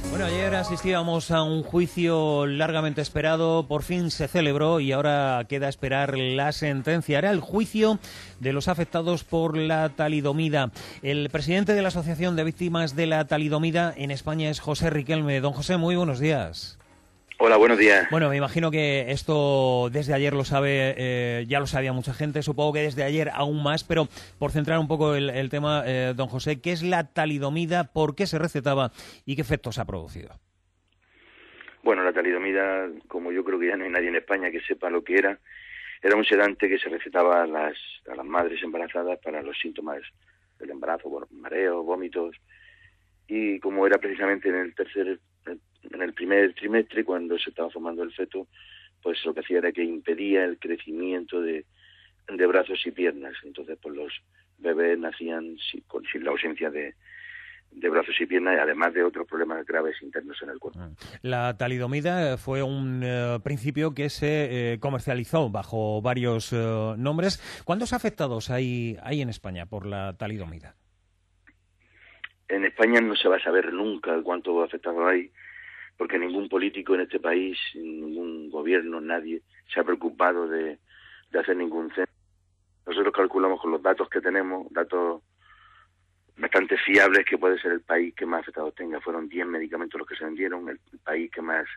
Bueno, ayer asistíamos a un juicio largamente esperado, por fin se celebró y ahora queda esperar la sentencia. Era el juicio de los afectados por la talidomida. El presidente de la Asociación de Víctimas de la Talidomida en España es José Riquelme. Don José, muy buenos días. Hola, buenos días. Bueno, me imagino que esto desde ayer lo sabe, ya lo sabía mucha gente, supongo que desde ayer aún más, pero por centrar un poco el tema, don José, ¿qué es la talidomida, por qué se recetaba y qué efectos ha producido? Bueno, la talidomida, como yo creo que ya no hay nadie en España que sepa lo que era un sedante que se recetaba a las madres embarazadas para los síntomas del embarazo, bueno, mareos, vómitos, y como era precisamente en el primer trimestre, cuando se estaba formando el feto, pues lo que hacía era que impedía el crecimiento de brazos y piernas. Entonces, pues los bebés nacían sin la ausencia de brazos y piernas, y además de otros problemas graves internos en el cuerpo. La talidomida fue un principio que se comercializó bajo varios nombres. ¿Cuántos afectados hay en España por la talidomida? En España no se va a saber nunca cuántos afectados hay, porque ningún político en este país, ningún gobierno, nadie se ha preocupado de hacer ningún censo. Nosotros calculamos con los datos que tenemos, datos bastante fiables, que puede ser el país que más afectados tenga. Fueron 10 medicamentos los que se vendieron, el país que más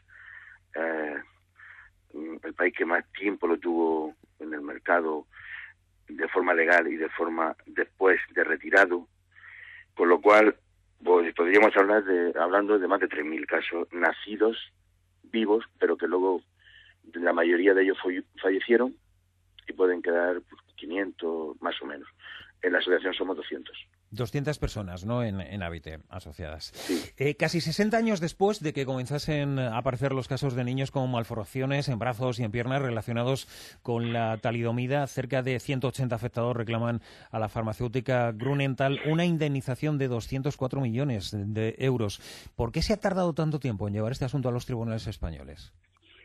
tiempo lo tuvo en el mercado de forma legal y de forma después de retirado, con lo cual pues podríamos hablando de más de 3.000 casos nacidos, vivos, pero que luego la mayoría de ellos fallecieron y pueden quedar 500 más o menos. En la asociación somos 200. 200 personas, ¿no?, en Habite, asociadas. Sí. Casi 60 años después de que comenzasen a aparecer los casos de niños con malformaciones en brazos y en piernas relacionados con la talidomida, cerca de 180 afectados reclaman a la farmacéutica Grünenthal una indemnización de 204 millones de euros. ¿Por qué se ha tardado tanto tiempo en llevar este asunto a los tribunales españoles?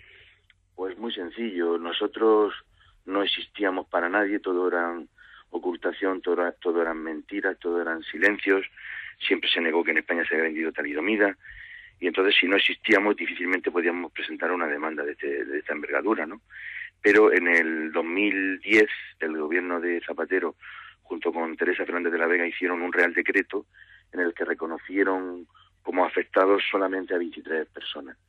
Pues muy sencillo. Nosotros no existíamos para nadie, todo eran ocultación, todo eran mentiras, todo eran silencios. Siempre se negó que en España se había vendido talidomida, y entonces si no existíamos difícilmente podíamos presentar una demanda de esta envergadura, ¿no? Pero en el 2010 el gobierno de Zapatero junto con Teresa Fernández de la Vega hicieron un real decreto en el que reconocieron como afectados solamente a 23 personas.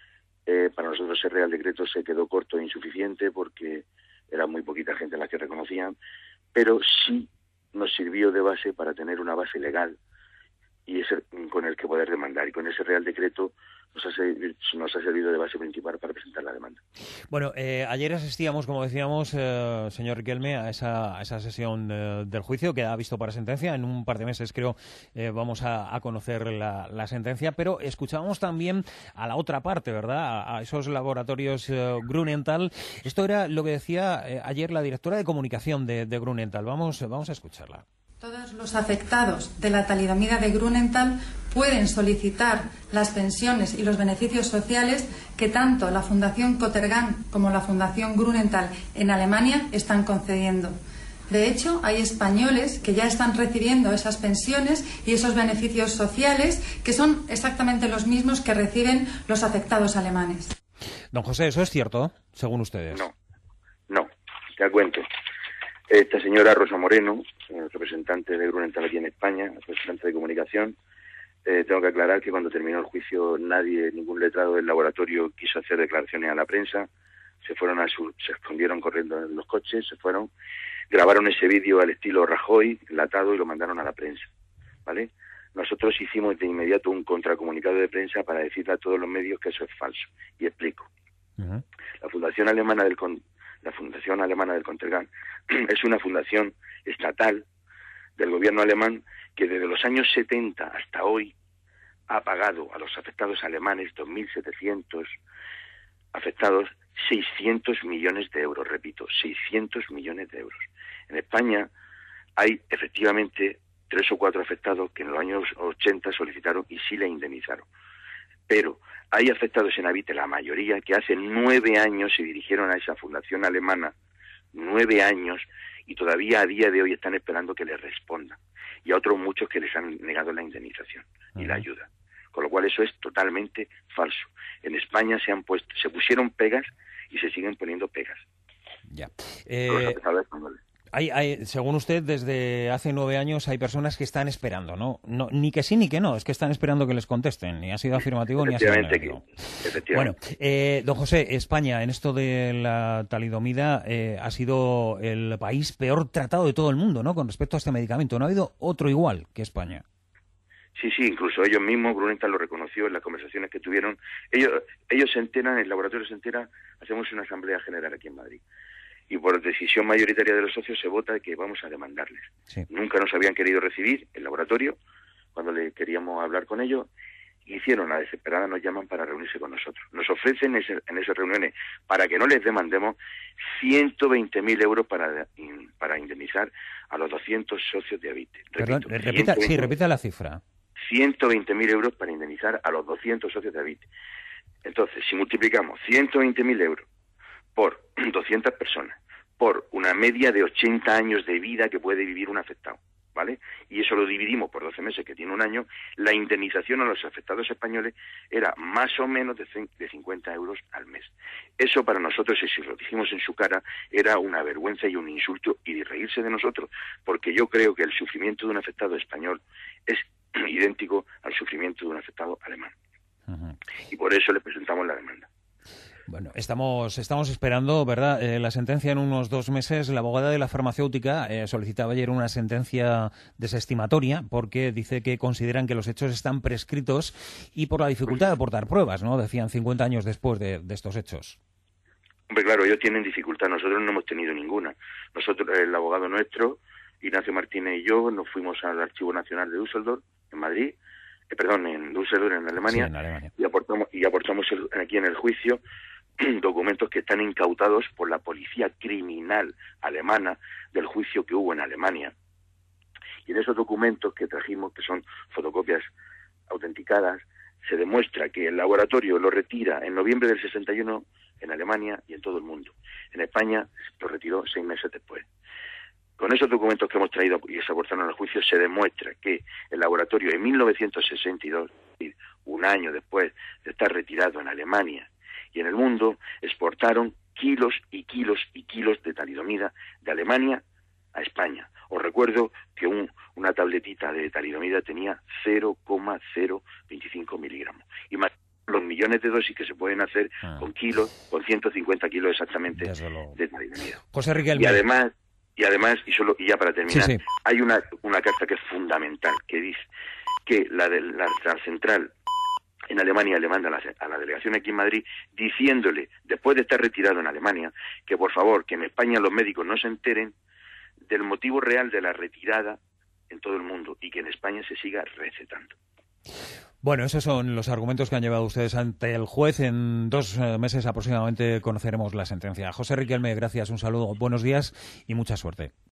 Para nosotros ese real decreto se quedó corto e insuficiente porque era muy poquita gente la que reconocían, pero sí nos sirvió de base para tener una base legal y ese con el que poder demandar, y con ese real decreto nos ha servido de base principal para presentar la demanda. Bueno, ayer asistíamos, como decíamos, señor Riquelme, a esa sesión del juicio que ha visto para sentencia. En un par de meses, creo, vamos a conocer la sentencia, pero escuchábamos también a la otra parte, ¿verdad?, a esos laboratorios Grünenthal. Esto era lo que decía ayer la directora de comunicación de Grünenthal. Vamos a escucharla. Todos los afectados de la talidomida de Grünenthal pueden solicitar las pensiones y los beneficios sociales que tanto la Fundación Cottergan como la Fundación Grünenthal en Alemania están concediendo. De hecho, hay españoles que ya están recibiendo esas pensiones y esos beneficios sociales, que son exactamente los mismos que reciben los afectados alemanes. Don José, ¿eso es cierto, según ustedes? No, te cuento. Esta señora Rosa Moreno, representante de Grünenthal aquí en España, representante de comunicación, tengo que aclarar que cuando terminó el juicio ningún letrado del laboratorio quiso hacer declaraciones a la prensa. Se escondieron corriendo en los coches, se fueron, grabaron ese vídeo al estilo Rajoy, enlatado, y lo mandaron a la prensa, ¿vale? Nosotros hicimos de inmediato un contracomunicado de prensa para decirle a todos los medios que eso es falso, y explico. Uh-huh. La Fundación Alemana del Cottergan es una fundación estatal del gobierno alemán que desde los años 70 hasta hoy ha pagado a los afectados alemanes, 2.700 afectados, 600 millones de euros, repito, 600 millones de euros. En España hay efectivamente 3 o 4 afectados que en los años 80 solicitaron y sí le indemnizaron. Pero hay afectados en Habite, la mayoría, que hace 9 años se dirigieron a esa fundación alemana, 9 años, y todavía a día de hoy están esperando que les respondan. Y a otros muchos que les han negado la indemnización y la ayuda. con lo cual eso es totalmente falso. En España se pusieron pegas y se siguen poniendo pegas. Ya. Los afectados españoles. Según usted, desde hace 9 años hay personas que están esperando, ¿no? Ni que sí ni que no, es que están esperando que les contesten. Ni ha sido afirmativo ni ha sido negativo. Bueno, don José, España, en esto de la talidomida, ha sido el país peor tratado de todo el mundo, ¿no? Con respecto a este medicamento. ¿No ha habido otro igual que España? Sí, incluso ellos mismos, Grunenthal lo reconoció en las conversaciones que tuvieron. Ellos se enteran, el laboratorio se entera, hacemos una asamblea general aquí en Madrid. Y por decisión mayoritaria de los socios se vota que vamos a demandarles. Sí. Nunca nos habían querido recibir el laboratorio cuando le queríamos hablar con ellos. Hicieron, a desesperada nos llaman para reunirse con nosotros. Nos ofrecen en esas reuniones, para que no les demandemos, 120.000 euros para indemnizar a los 200 socios de Avite. Perdón, repita la cifra. 120.000 euros para indemnizar a los 200 socios de Avite. Entonces, si multiplicamos 120.000 euros por 200 personas, por una media de 80 años de vida que puede vivir un afectado, ¿vale? Y eso lo dividimos por 12 meses, que tiene un año, la indemnización a los afectados españoles era más o menos de 50 euros al mes. Eso para nosotros, y si lo dijimos en su cara, era una vergüenza y un insulto, y de reírse de nosotros, porque yo creo que el sufrimiento de un afectado español es idéntico al sufrimiento de un afectado alemán. Uh-huh. Y por eso le presentamos la demanda. Bueno, estamos esperando, ¿verdad?, la sentencia en unos 2 meses. La abogada de la farmacéutica solicitaba ayer una sentencia desestimatoria porque dice que consideran que los hechos están prescritos y por la dificultad de aportar pruebas, ¿no? Decían 50 años después de estos hechos. Hombre, claro, ellos tienen dificultad, nosotros no hemos tenido ninguna. Nosotros, el abogado nuestro, Ignacio Martínez y yo, nos fuimos al Archivo Nacional de Düsseldorf, en Madrid, en Düsseldorf, en Alemania, sí, en Alemania. y aportamos aquí en el juicio documentos que están incautados por la policía criminal alemana del juicio que hubo en Alemania. Y en esos documentos que trajimos, que son fotocopias autenticadas, se demuestra que el laboratorio lo retira en noviembre del 61 en Alemania y en todo el mundo. En España lo retiró 6 meses después. Con esos documentos que hemos traído y que se aportaron al juicio, se demuestra que el laboratorio en 1962, un año después de estar retirado en Alemania y en el mundo, exportaron kilos y kilos y kilos de talidomida de Alemania a España. Os recuerdo que una tabletita de talidomida tenía 0,025 miligramos. Y más los millones de dosis que se pueden hacer con 150 kilos exactamente de talidomida. José Riquelme. Y además, y ya para terminar, sí. Hay una carta que es fundamental, que dice que la central en Alemania le manda a la delegación aquí en Madrid, diciéndole, después de estar retirado en Alemania, que por favor, que en España los médicos no se enteren del motivo real de la retirada en todo el mundo y que en España se siga recetando. Bueno, esos son los argumentos que han llevado ustedes ante el juez. En 2 meses aproximadamente conoceremos la sentencia. José Riquelme, gracias, un saludo, buenos días y mucha suerte.